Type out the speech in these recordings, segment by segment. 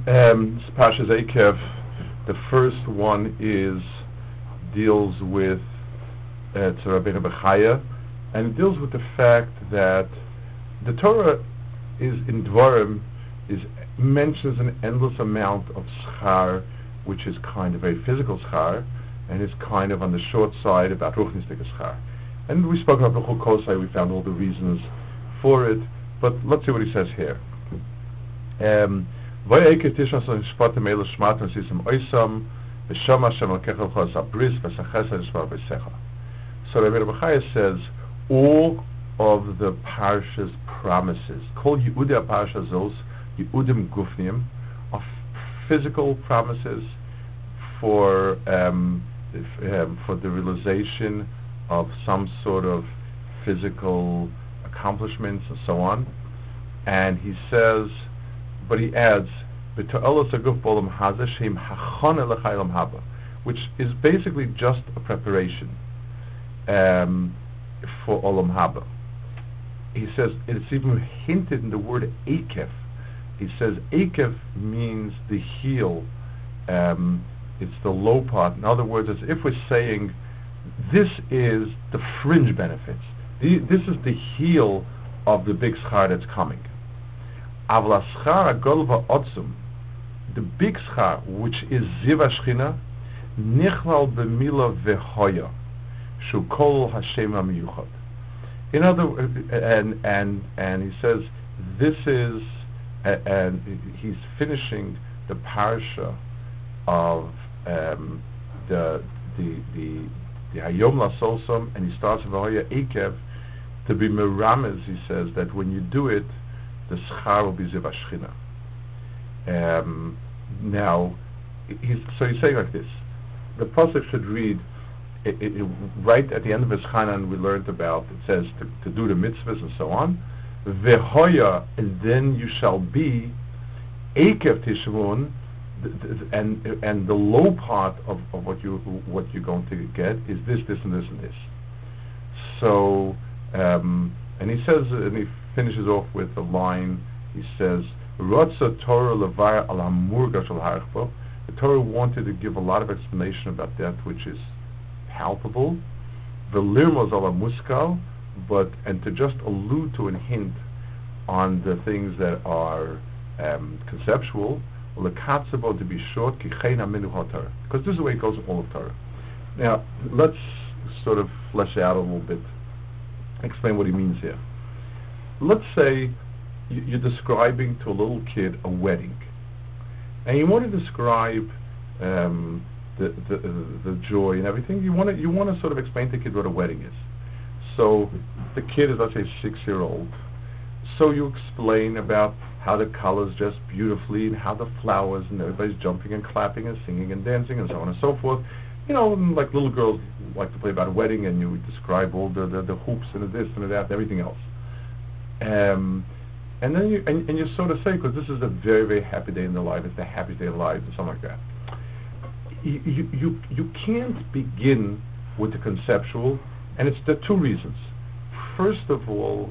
Parshas Eikev, the first one deals with Tzara Rabbeinu Bechaya, and it deals with the fact that the Torah is in Dvarim mentions an endless amount of schar, which is kind of a physical schar, and is kind of on the short side about ruchnistic schar. And we spoke about Bechul Kosai, we found all the reasons for it, but let's see what he says here. So Rabbi Bechaya says all of the Parshas promises, Kol Yehuda Parsha Zos, Yehudim Gufnim, are physical promises for the realization of some sort of physical accomplishments and so on. And he says, but he adds, which is basically just a preparation for Olam Haba. He says it's even hinted in the word Eikev. He says Eikev means the heel. It's the low part. In other words, it's if we're saying this is the fringe benefits. This is the heel of the big schar that's coming. Avla schar agol va'otzum, the big schar, which is Ziva Shchina, nichlal b'mila v'hoya, shu kol Hashem ha'miyuchad. In other words, and he says this is, and he's finishing the parsha of the Hayom Lasosom, and he starts with V'hoya Eikev to be merames. He says that when you do it, the schar will be Ziva Shchina. Now, he's saying like this: the pasuk should read right at the end of his Chanan. We learned about it says to do the mitzvahs and so on. Vehoya, and then you shall be Eikev Tishmon, and the low part of what you're going to get is this, and this, and this. So, and he says, and he finishes off with a line. He says, "Rotza Torah levar al hamurga shel harchbo." The Torah wanted to give a lot of explanation about that which is palpable, v'lirmos al hamuskal, and to just allude to and hint on the things that are conceptual. L'katzabo, to be short, kichein haminu haTorah, because this is the way it goes with all of Torah. Now, let's sort of flesh out a little bit, explain what he means here. Let's say you're describing to a little kid a wedding, and you want to describe the joy and everything. You want to sort of explain to the kid what a wedding is. So the kid is, let's say, 6-year-old. So you explain about how the colors just beautifully, and how the flowers, and everybody's jumping and clapping and singing and dancing and so on and so forth. You know, like little girls like to play about a wedding, and you describe all the hoops and the this and the that and everything else. And then you sort of say, because this is a very, very happy day in their life, it's the happiest day of their lives, and something like that. You can't begin with the conceptual, and it's the two reasons. First of all,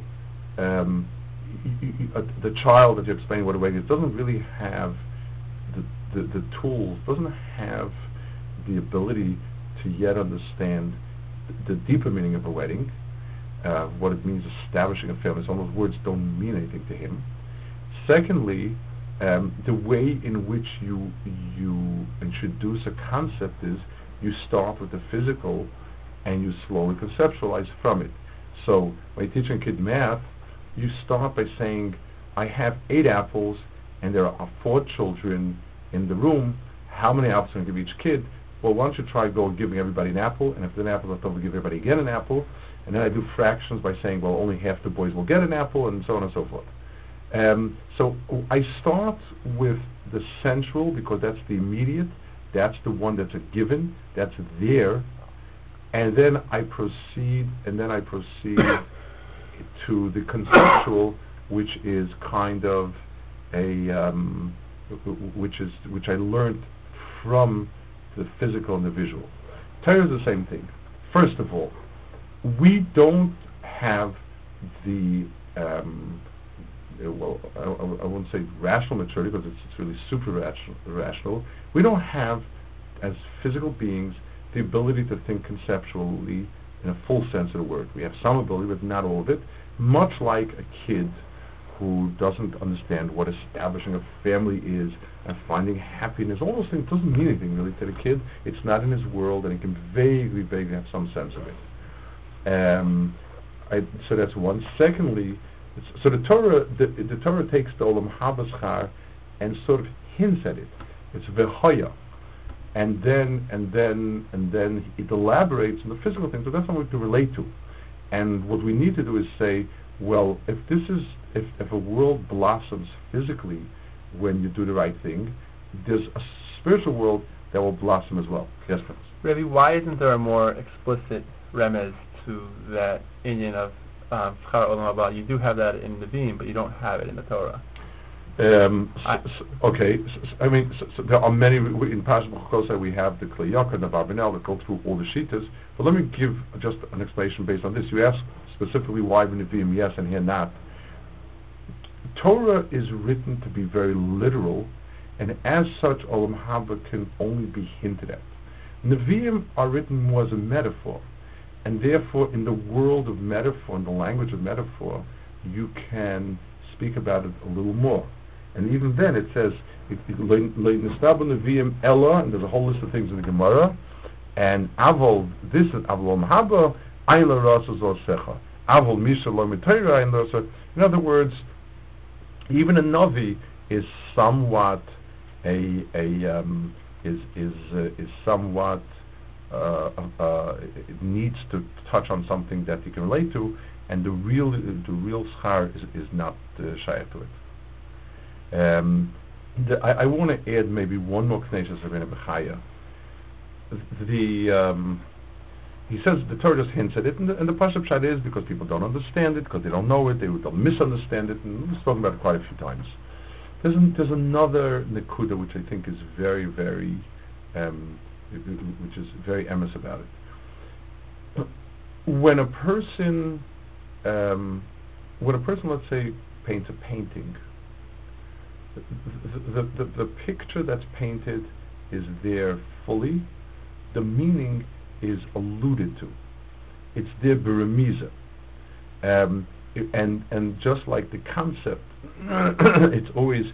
the child that you're explaining what a wedding is doesn't really have the tools, doesn't have the ability to yet understand the deeper meaning of a wedding, what it means establishing a family. Some of those words don't mean anything to him. Secondly, the way in which you introduce a concept is you start with the physical and you slowly conceptualize from it. So when you're teaching a kid math, you start by saying, I have 8 apples and there are 4 children in the room. How many apples can I give each kid? Well, why don't you try giving everybody an apple, and if there's an apple left over, give everybody again an apple. And then I do fractions by saying, well, only half the boys will get an apple, and so on and so forth. So I start with the central, because that's the immediate, that's the one that's a given, that's there, and then I proceed to the conceptual, which is kind of which I learned from the physical and the visual. Torah is the same thing. First of all, we don't have the I wouldn't say rational maturity because it's really super rational. We don't have, as physical beings, the ability to think conceptually in a full sense of the word. We have some ability, but not all of it. Much like a kid who doesn't understand what establishing a family is and finding happiness, all those things doesn't mean anything really to the kid. It's not in his world, and he can vaguely have some sense of it. So that's one. Secondly, so the Torah takes the Olam Haba Schar and sort of hints at it. It's Vehoya. And then it elaborates on the physical things, but that's not what to relate to. And what we need to do is say, well, if a world blossoms physically when you do the right thing, there's a spiritual world that will blossom as well. Yes, please. Really, why isn't there a more explicit remez to that Indian of Schar Olam Haba? You do have that in the Nevi'im, but you don't have it in the Torah. Okay, so there are many, in Parashat Bechukosai we have the Kliyaka and the Barbanel that go through all the Shitas, but let me give just an explanation based on this. You asked specifically why in Nevi'im yes and here not. Torah is written to be very literal, and as such Olam Haba can only be hinted at. Nevi'im are written more as a metaphor, and therefore in the world of metaphor, in the language of metaphor, you can speak about it a little more. And even then it says, Nevi'im Ella, and there's a whole list of things in the Gemara, and Avol, this is Avol Olam Haba, Ayin L'Rasa Zor Secha. Avol Misha Lo Mitayra Ayin L'Rasa. In other words, even a Navi is somewhat it needs to touch on something that you can relate to, and the real schar is not shayach to it. I want to add maybe one more connection to Rabbeinu Bechaya. He says the Torah just hints at it, and the Pashup Pshat is because people don't understand it, because they don't know it, they'll misunderstand it, and we've spoken about it quite a few times. There's another Nekuda which I think is very, very, which is very emes about it. When a person, let's say, paints a painting, the picture that's painted is there fully. The meaning is alluded to. It's there beremiza. And just like the concept, it's always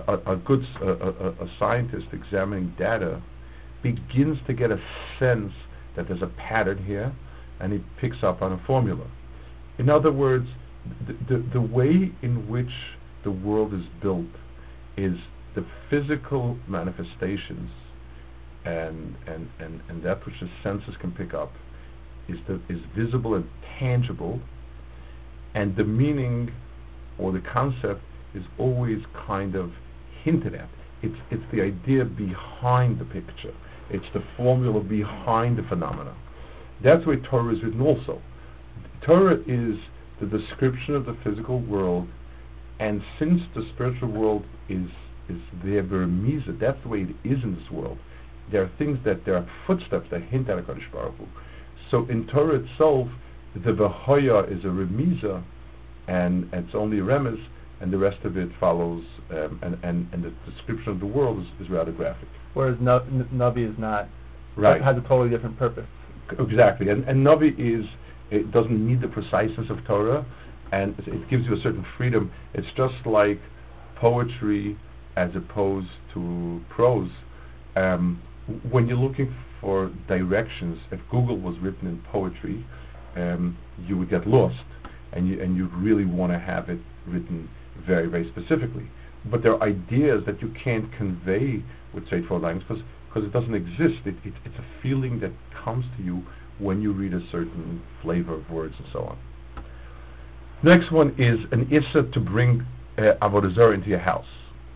a scientist examining data begins to get a sense that there's a pattern here, and he picks up on a formula. In other words, the way in which the world is built is the physical manifestations and that which the senses can pick up is visible and tangible, and the meaning or the concept is always kind of hinted at. It's the idea behind the picture. It's the formula behind the phenomena. That's why Torah is written also. Torah is the description of the physical world, and since the spiritual world is there beremiza, that's the way it is in this world. There are footsteps that hint at HaKadosh Baruch Hu. So in Torah itself, the V'hoya is a remiza, and it's only a remez, and the rest of it follows, and the description of the world is rather graphic. Whereas Navi is not, right, has a totally different purpose. Exactly, and Navi it doesn't need the preciseness of Torah, and it gives you a certain freedom. It's just like poetry as opposed to prose. When you're looking for directions, if Google was written in poetry, you would get lost, and you really want to have it written very, very specifically. But there are ideas that you can't convey with straightforward language because it doesn't exist. It's a feeling that comes to you when you read a certain flavor of words and so on. Next one is an issa to bring avodah zarah into your house.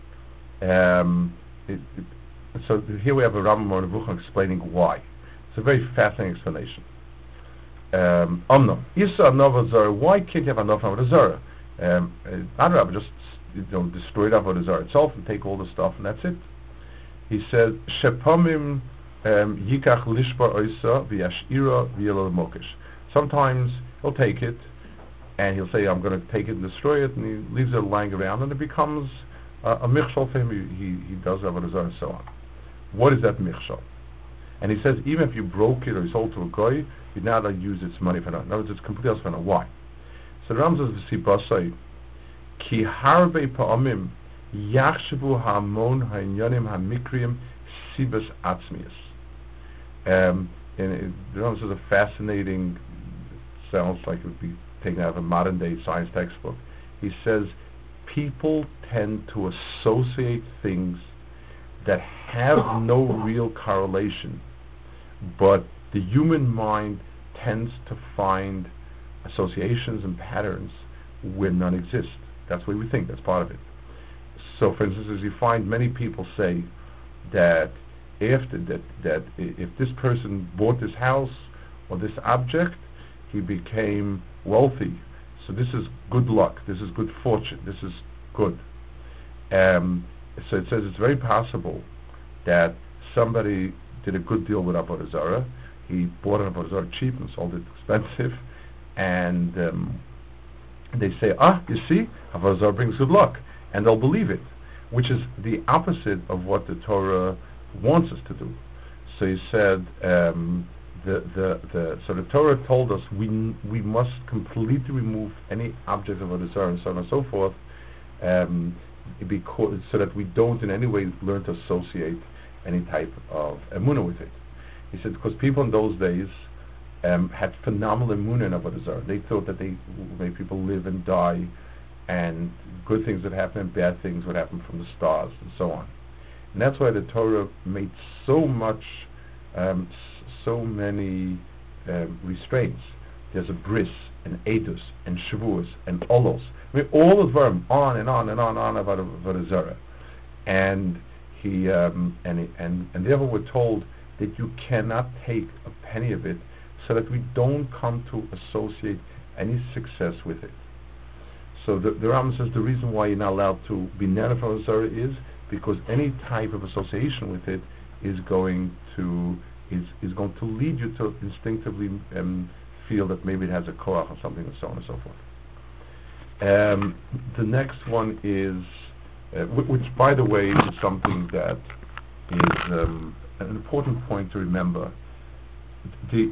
So here we have a Rambam or Nevuchim explaining why. It's a very fascinating explanation. Omno, issa avodah zarah. Why can't you have avodah zarah? I'd rather just destroy the avodah zarah itself and take all the stuff and that's it. He says shepamim yikach lishbar oisa v'yashira v'yelo mokish. Sometimes he'll take it and he'll say, I'm going to take it and destroy it, and he leaves it lying around, and it becomes a michshol for him. He does avodah zarah and so on. What is that michshol? And he says, even if you broke it or you sold to a goy, you're not allowed to use its money for nothing. In other words, it's completely else for nothing. Why? So the Ram says, "V'sibasai ki harbe pa'amim yachshavu ha'amon ha'inyanim ha'mikriim sibas atzmius." And the Ram says a fascinating, sounds like it would be taken out of a modern-day science textbook. He says, people tend to associate things that have no real correlation, but the human mind tends to find associations and patterns where none exist. That's the way we think. That's part of it. So, for instance, as you find many people say that if this person bought this house or this object, he became wealthy. So this is good luck. This is good fortune. This is good. So it says it's very possible that somebody did a good deal with avodah zarah. He bought an avodah zarah cheap and sold it expensive, and they say, you see, avodah zarah brings good luck, and they'll believe it, which is the opposite of what the Torah wants us to do. So he said, so the Torah told us we must completely remove any object of avodah zarah and so on and so forth, because so that we don't in any way learn to associate any type of emunah with it. He said because people in those days had phenomenal emunah in avodah zarah. They thought that they made people live and die, and good things would happen and bad things would happen from the stars and so on. And that's why the Torah made so many restraints. There's a bris and edus and shavuos and olos. I mean, all of them on and on and on about avodah zarah. And he and therefore we're told that you cannot take a penny of it, so that we don't come to associate any success with it. So the Rambam says the reason why you're not allowed to be ner of avodah zarah is because any type of association with it is going to lead you to instinctively feel that maybe it has a koach or something, and so on and so forth. The next one is, which by the way is something that is an important point to remember. The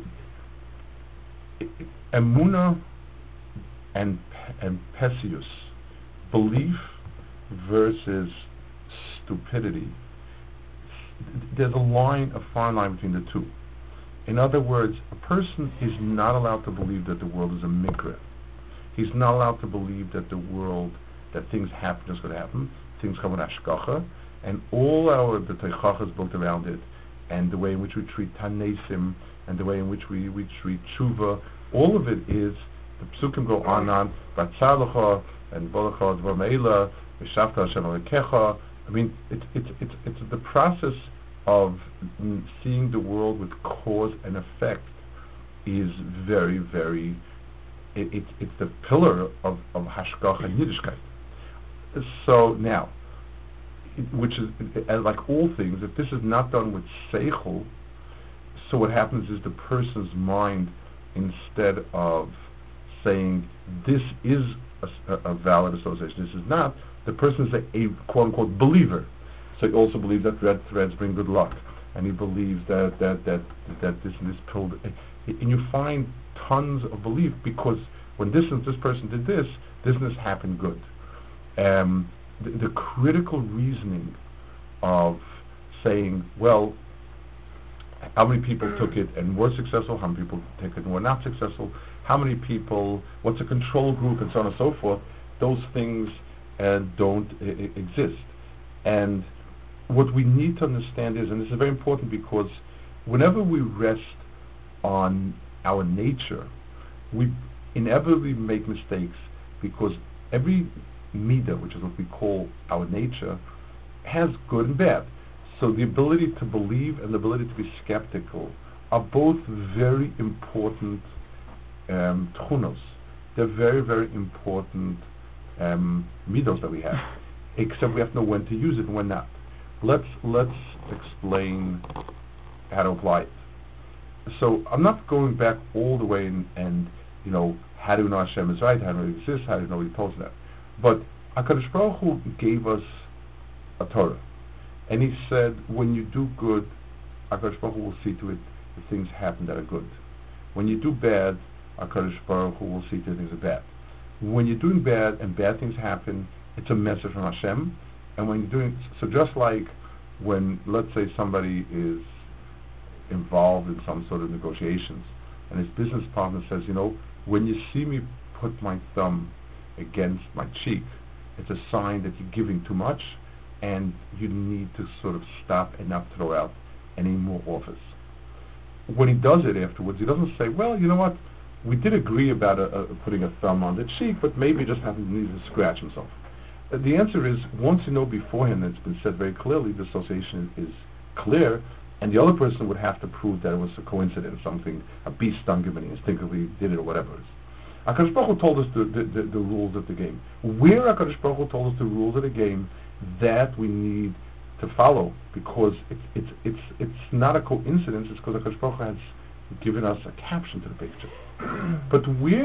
emunah and pesius, belief versus stupidity. There's a fine line between the two. In other words, a person is not allowed to believe that the world is a mikra. He's not allowed to believe that that things happen just going to happen. Things come with hashgacha, and the teichacha is built around it, and the way in which we treat tanesim, and the way in which we treat tshuva. All of it is, the psukim go on, batzalacha and bolacha dvar meila, v'shavta Hashem alekecha. I mean, it's the process of seeing the world with cause and effect is very, very. It's the pillar of hashgacha and Yiddishkeit. So now, which is like all things, if this is not done with seichel, so what happens is the person's mind, instead of saying this is a valid association, this is not, the person is a quote-unquote believer. So he also believes that red threads bring good luck, and he believes that this and this pill, and you find tons of belief because when this person did this happened good. The critical reasoning of saying, well, how many people took it and were successful, how many people took it and were not successful, how many people, what's a control group, and so on and so forth, those things don't exist. And what we need to understand is, and this is very important because whenever we rest on our nature, we inevitably make mistakes, because every midah, which is what we call our nature, has good and bad. So the ability to believe and the ability to be skeptical are both very important tchunos. They're very, very important midos that we have. Except we have to know when to use it and when not. Let's explain how to apply it. So I'm not going back all the way and how do we know Hashem is right? How do we exist? How do we know He told us that? But HaKadosh Baruch Hu gave us a Torah. And He said, when you do good, HaKadosh Baruch Hu will see to it that things happen that are good. When you do bad, HaKadosh Baruch Hu will see to it things are bad. When you're doing bad and bad things happen, it's a message from Hashem. And when you're doing, so just like when, let's say, somebody is involved in some sort of negotiations, and his business partner says, when you see me put my thumb against my cheek, it's a sign that you're giving too much, and you need to sort of stop and not throw out any more offers. When he does it afterwards, he doesn't say, well, you know what, we did agree about putting a thumb on the cheek, but maybe he just happened to need to scratch himself. The answer is, once you know beforehand, it's been said very clearly, the association is clear, and the other person would have to prove that it was a coincidence, something, a bee stung him and he instinctively did it or whatever it is. HaKadosh Baruch Hu told us the rules of the game. Where HaKadosh Baruch Hu told us the rules of the game, that we need to follow, because it's not a coincidence. It's because HaKadosh Baruch Hu has given us a caption to the picture. But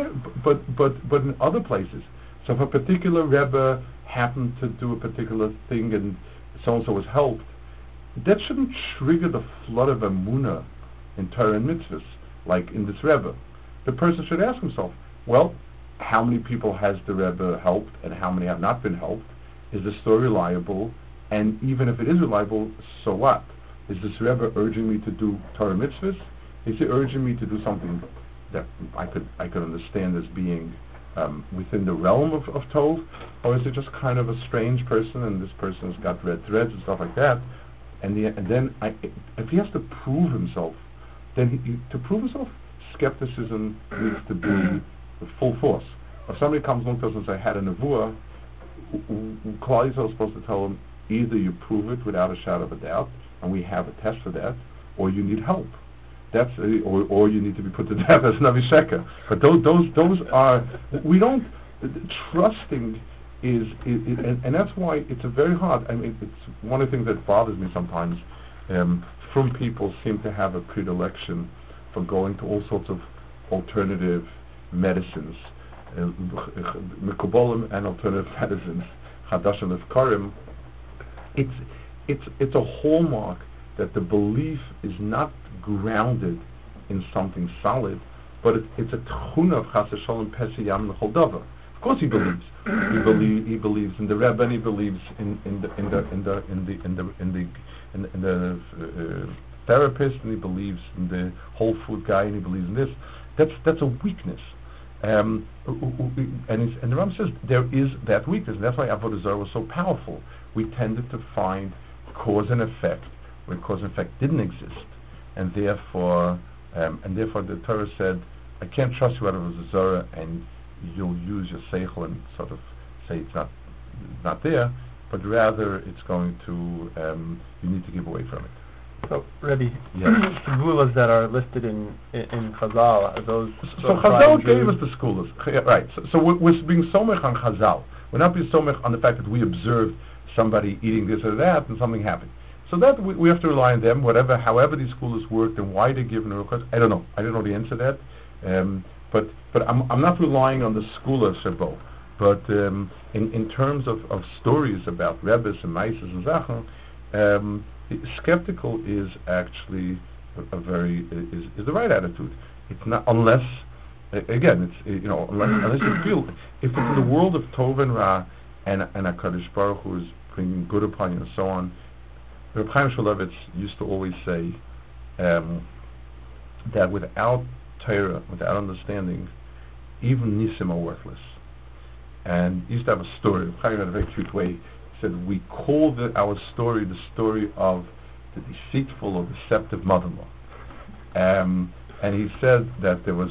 in other places, so if a particular Rebbe happened to do a particular thing and so and so was helped, that shouldn't trigger the flood of emunah in Torah and mitzvahs, like in this Rebbe. The person should ask himself, well, how many people has the Rebbe helped and how many have not been helped? Is the story reliable? And even if it is reliable, so what? Is this Rebbe urging me to do Torah mitzvahs? Is he urging me to do something that I could understand as being within the realm of Tov? Or is it just kind of a strange person and this person has got red threads and stuff like that? And then if he has to prove himself, then to prove himself, skepticism needs to be full force. If somebody comes along to us and says, I had a nevuah, Klal Yisrael is supposed to tell him, either you prove it without a shadow of a doubt, and we have a test for that, or you need help. That's or you need to be put to death as an Avisheka. But those are, we don't, trusting is and that's why it's a very hard. I mean, it's one of the things that bothers me sometimes. From people seem to have a predilection for going to all sorts of alternative medicines, Mekubalim and alternative medicines, Hadashim Lefkarim. It's a hallmark that the belief is not grounded in something solid, but it's a tchuna of Chas Shalom Pesach Yam L'Chol Davar. Of course, he believes. He believes in the Rebbe, and he believes in the therapist, and he believes in the whole food guy, and he believes in this. That's a weakness. And the Ram says there is that weakness, and that's why Avodah Zarah was so powerful. We tended to find cause and effect where cause and effect didn't exist, and therefore the Torah said, I can't trust you out of Avodah Zarah, and you'll use your seichel and sort of say it's not there, but rather it's going to you need to give away from it. So, Rebbe, yes. The gulas that are listed in Chazal, are those... So Chazal gave us the gulas, right? So we're being somech on Chazal. We're not being somech on the fact that we observed somebody eating this or that and something happened. So that we have to rely on them, however these gulas worked and why they're given a request. I don't know. I don't know the answer to that. But I'm not relying on the skula shebo. But in terms of stories about Rebbes and Maises and Zachen, skeptical is actually is the right attitude. It's not, unless again, it's unless you feel, if it's in the world of Tov and Ra and HaKadosh Baruch Hu is bringing good upon you and so on. Reb Chaim Shmulevitz used to always say that without Torah, without understanding, even Nisim are worthless. And he used to have a story. Reb Chaim had a very cute way. He said, we call our story the story of the deceitful or deceptive mother-in-law. And he said that there was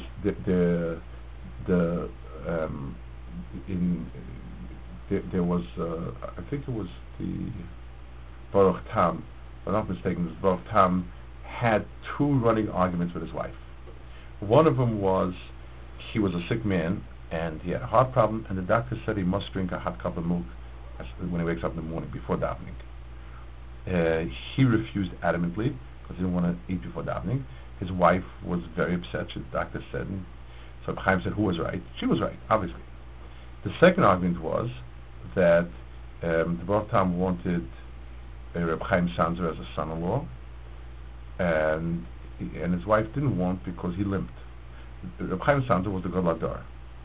there was I think it was the Baruch Tam, if I'm not mistaken, Baruch Tam had two running arguments with his wife. One of them was he was a sick man and he had a heart problem, and the doctor said he must drink a hot cup of milk when he wakes up in the morning before davening. He refused adamantly because he didn't want to eat before davening. His wife was very upset. The doctor said, and So Reb Chaim said, who was right? She was right, obviously. The second argument was that the Baruch Tam wanted Reb Chaim Sanzer as a son-in-law, and his wife didn't want because he limped. Reb Chaim Sanzer was the Gadol Hador.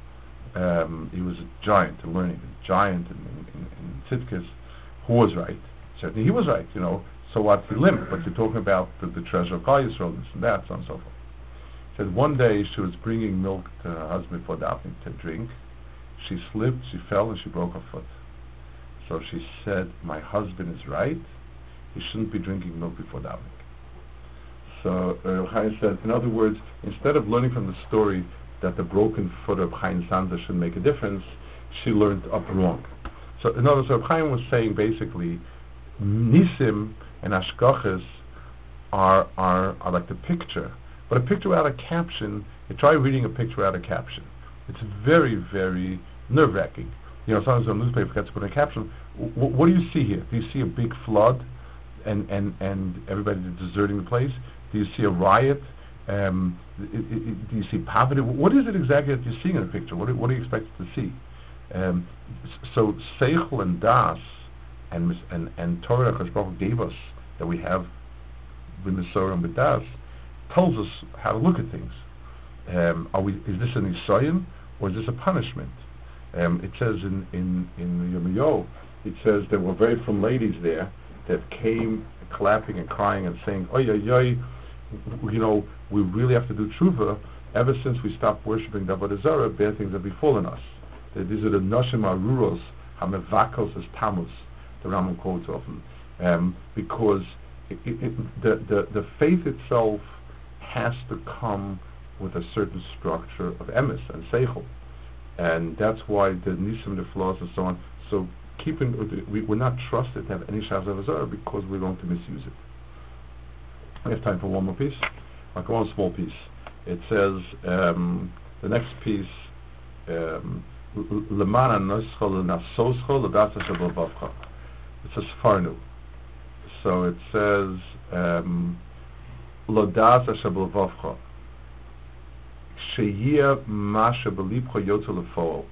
He was a giant in learning, a giant in Tzidkes. Who was right? Certainly he was right, So what? He limped, but you're talking about the treasure of Klal Yisrael, this and that, so on and so forth. He said one day she was bringing milk to her husband for davening to drink. She slipped, she fell, and she broke her foot. So she said, my husband is right. He shouldn't be drinking milk before davening. So Chaim said, in other words, instead of learning from the story that the broken foot of Chaim Sanzer should make a difference, she learned up wrong. So in other words, Chaim was saying basically, Nisim and Ashkachas are like the picture. But a picture without a caption, you try reading a picture without a caption. It's very, very nerve-wracking. Sometimes a newspaper forgets to put a caption. What do you see here? Do you see a big flood and everybody deserting the place? Do you see a riot? Do you see poverty? What is it exactly that you're seeing in a picture? What do you expect to see? So Seichel and Das and Torah Hakadosh Baruch Hu gave us that we have with Mesorah and with Das tells us how to look at things. Is this an Isayim or is this a punishment? It says in Yirmiyahu, it says there were very from ladies there that came clapping and crying and saying, "Oy, oy, oy, we really have to do tshuva. Ever since we stopped worshiping the Avodah Zarah, bad things have befallen us." These are the Nashim Aruros, Hamevakos as Tammuz, the Rambam quotes often, because the faith itself has to come with a certain structure of emes and seichel, and that's why the nisim, the flaws, and so on. So we're not trusted to have any Shabbos Avodah Zarah because we're going to misuse it. We have time for one more piece, like one small piece. It says the next piece. Lemana noschol nasoschol l'data shabavavcha. It's a sfarnu. So it says l'data shabavavcha. Sheyia ma shebelibcha yotze lefol.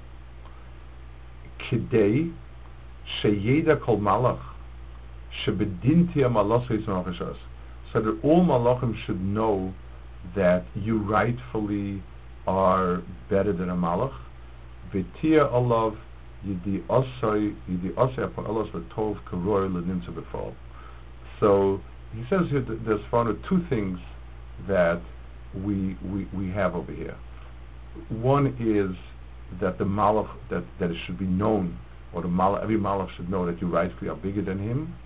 Kidei sheyeda kol malach shebedinti amalos v'yitzon ha'chashas. So that all malachim should know that you rightfully are better than a malach. V'tia olav yidi osay upon Allah's v'tov karoi l'nimtza b'fol. So he says here that there's found two things that we have over here. One is that the malach that it should be known, or every malach should know that you rightfully are bigger than him,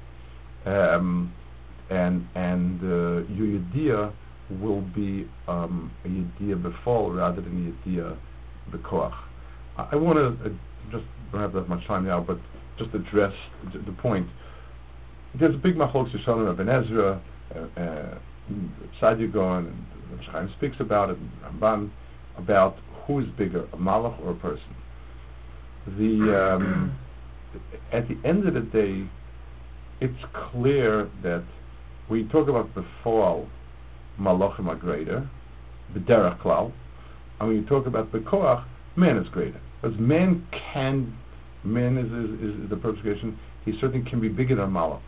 and your yediyah will be a yediyah b'fol rather than a yediyah b'koach. I want to just don't have that much time now, but just address the point. There's a big machlokes Yishanim of Ibn Ezra, Sadigon, and Chaim speaks about it, and Ramban, about who is bigger, a malach or a person. At the end of the day, it's clear that we talk about before malachim are greater, b'derech klal, and when you talk about b'koach, man is greater. Because man is the perfect creation. He certainly can be bigger than malach.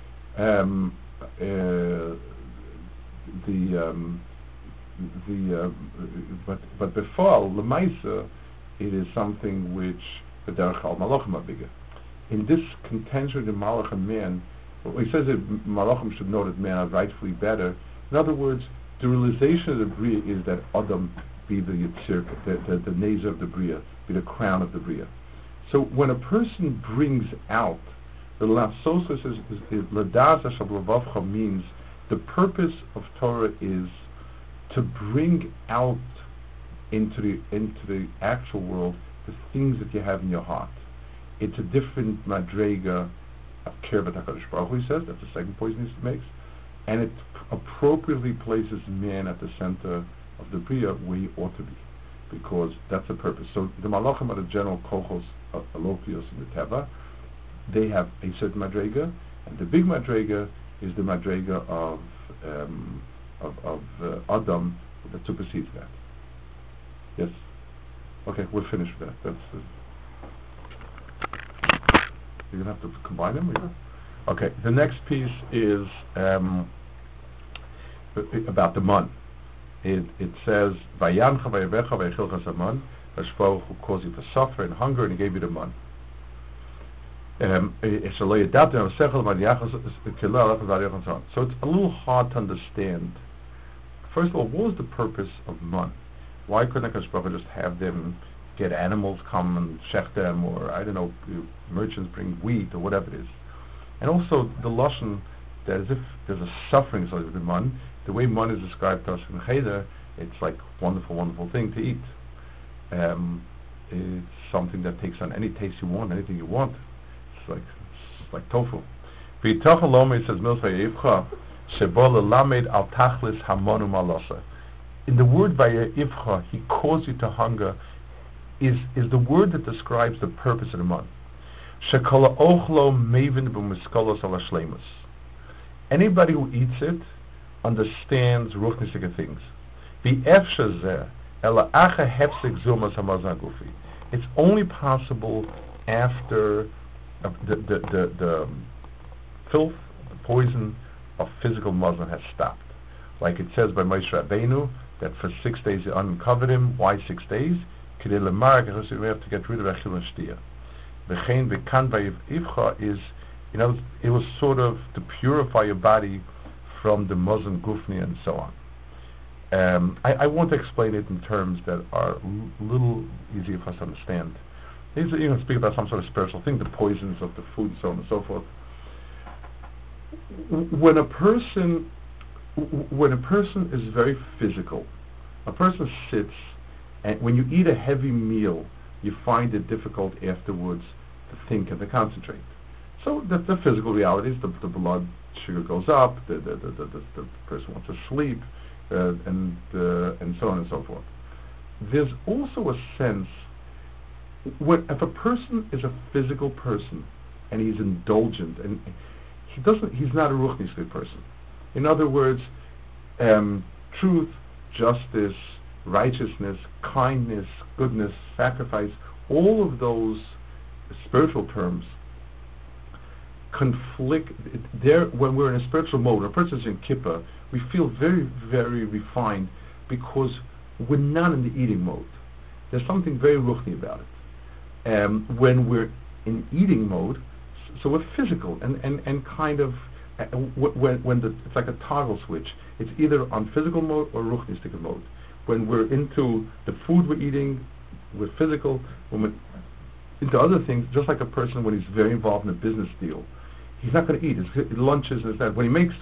But before lemaisa, it is something which the derech kal malachim are bigger. In this contention of malach and man, he says that malachim should know that men are rightfully better. In other words, the realization of the bria is that Adam be the yitzir, the nazer of the bria, be the crown of the bria. So when a person brings out the lasosos is ladas hashablavavcha means the purpose of Torah is to bring out into the actual world the things that you have in your heart. It's a different madrega of Kirvat HaKadosh Baruch Hu, he says. That's the second point he makes. And it appropriately places man at the center of the Bria where he ought to be, because that's the purpose. So the Malachim are the general Kochos, Alopios, and the Teva. They have a certain madrega, and the big madrega is the madrega of Adam that supersedes that. Yes. Okay, we're finished with that. You're going to have to combine them? Yeah. Okay, the next piece is about the man. It says, Vayancha vayevecha vayechilchas haman, Hashpoch who caused you to suffer and hunger, and he gave you the man. So it's a little hard to understand. First of all, what was the purpose of man? Why couldn't Hakadosh Baruch Hu just have them get animals come and shech them, or I don't know, merchants bring wheat or whatever it is? And also the lashon, that as if there's a suffering associated with man. The way man is described to us in Cheder, it's like wonderful, wonderful thing to eat. It's something that takes on any taste you want, anything you want. It's like tofu. V'yitach halom, it says Mils vayivcha shebo lelamed al tachlis hamonu malasa. In the word vayivcha, he caused you to hunger, is the word that describes the purpose of the man. Shekala ochlo mevin b'miskolos ala shleimus. Anybody who eats it understands ruchnisike things. V'efsha zeh ela acha hefsek zumas hamazon gufi. It's only possible after the filth, the poison of physical mazon has stopped. Like it says by Moshe Rabbeinu that for 6 days you uncovered him. Why 6 days? Because we have to get rid of Echil and Shtia. V'chein v'kan v'yivcha is, it was sort of to purify your body from the mazon gufni and so on. I want to explain it in terms that are a little easier for us to understand. Speak about some sort of spiritual thing, the poisons of the food, and so on and so forth. When a person is very physical, a person sits, and when you eat a heavy meal, you find it difficult afterwards to think and to concentrate. So the physical reality is the blood sugar goes up, the person wants to sleep, and so on and so forth. There's also a sense, if a person is a physical person and he's indulgent, and he's not a ruchnistic person. In other words, truth, justice, righteousness, kindness, goodness, sacrifice, all of those spiritual terms conflict there. When we're in a spiritual mode, when a person's in kippah, we feel very, very refined because we're not in the eating mode. There's something very ruchni about it. When we're in eating mode, so we're physical and kind of it's like a toggle switch. It's either on physical mode or ruchnistic mode. When we're into the food we're eating, we're physical. When we're into other things, just like a person when he's very involved in a business deal, he's not going to eat. His lunches and that. When he makes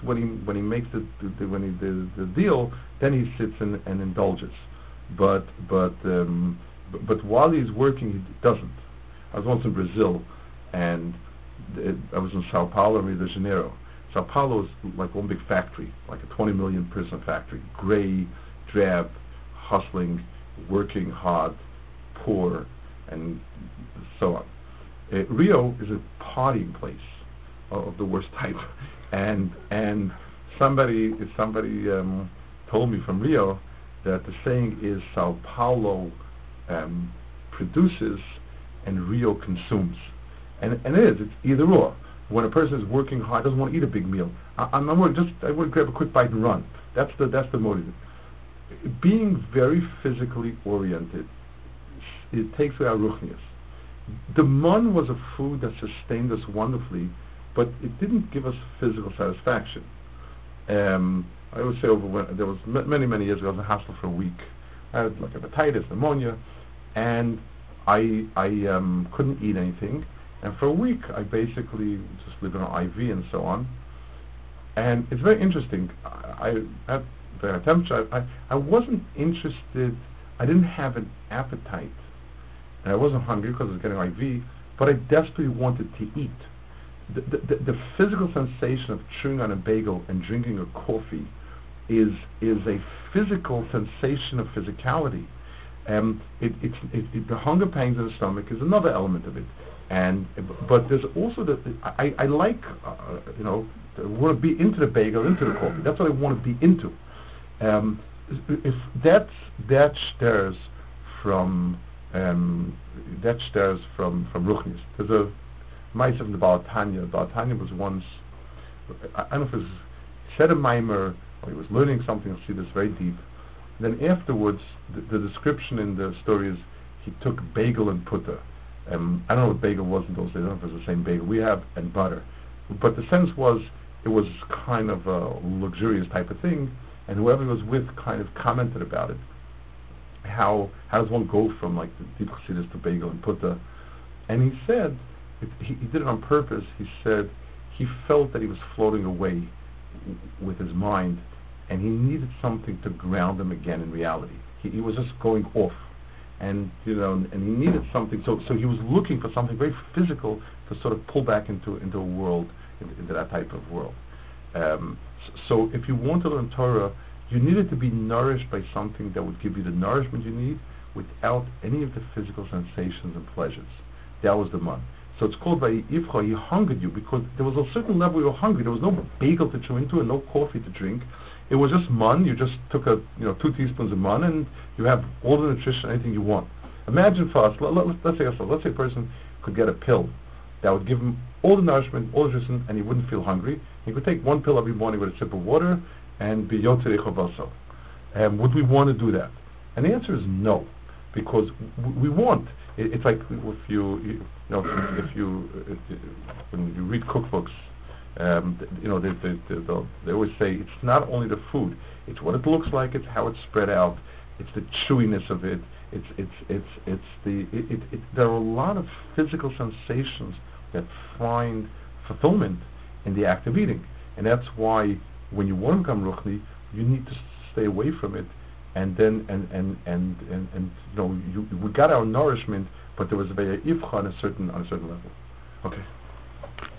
the deal, then he sits and indulges. But while he's working, he doesn't. I was once in Brazil, and I was in Sao Paulo, Rio de Janeiro. Sao Paulo is like one big factory, like a 20 million person factory. Gray, drab, hustling, working hard, poor, and so on. Rio is a partying place of the worst type, and somebody told me from Rio that the saying is Sao Paulo produces and Rio consumes, and it's either or. When a person is working hard, doesn't want to eat a big meal. I want to grab a quick bite and run. That's the motive. Being very physically oriented, it takes away our ruchnius. The man was a food that sustained us wonderfully, but it didn't give us physical satisfaction. I always say there was many years ago, I was in the hospital for a week. I had like hepatitis, pneumonia, and I couldn't eat anything. And for a week, I basically just lived on an IV and so on. And it's very interesting. I had the temperature. I wasn't interested. I didn't have an appetite. And I wasn't hungry because I was getting IV, but I desperately wanted to eat. The physical sensation of chewing on a bagel and drinking a coffee is a physical sensation of physicality. The hunger pangs in the stomach is another element of it. But there's also I like, I want to be into the bagel, into the coffee. That's what I want to be into. If that stirs from that stairs from Ruchnis. There's a mice from the Baal Tanya. Baal Tanya was once, I don't know if it was, he said a mimer, or he was learning something, you'll see this very deep. And then afterwards, the description in the story is, he took bagel and putter. I don't know what bagel was in those days, I don't know if it was the same bagel we have, and butter. But the sense was, it was kind of a luxurious type of thing, and whoever he was with kind of commented about it. How does one go from like the deep chassidus to bagel and putter? And he said, he did it on purpose. He said he felt that he was floating away with his mind, and he needed something to ground him again in reality. He was just going off, and and he needed something. So he was looking for something very physical to sort of pull back into a world, into that type of world. So if you want to learn Torah, you needed to be nourished by something that would give you the nourishment you need without any of the physical sensations and pleasures. That was the man. So it's called by Yivcha, he hungered you, because there was a certain level you were hungry. There was no bagel to chew into and no coffee to drink. It was just man. You just took 2 teaspoons of man, and you have all the nutrition, anything you want. Imagine for us, let's say a person could get a pill that would give him all the nourishment, all the nutrition, and he wouldn't feel hungry. He could take one pill every morning with a sip of water and be yotzei chovaso. Would we want to do that? And the answer is no, because we want. It's like if you when you read cookbooks, they always say it's not only the food, it's what it looks like, it's how it's spread out, it's the chewiness of it, there are a lot of physical sensations that find fulfillment in the act of eating, and that's why when you want to become ruchni, you need to stay away from it, and then we got our nourishment, but there was a ivcha on a certain level. Okay.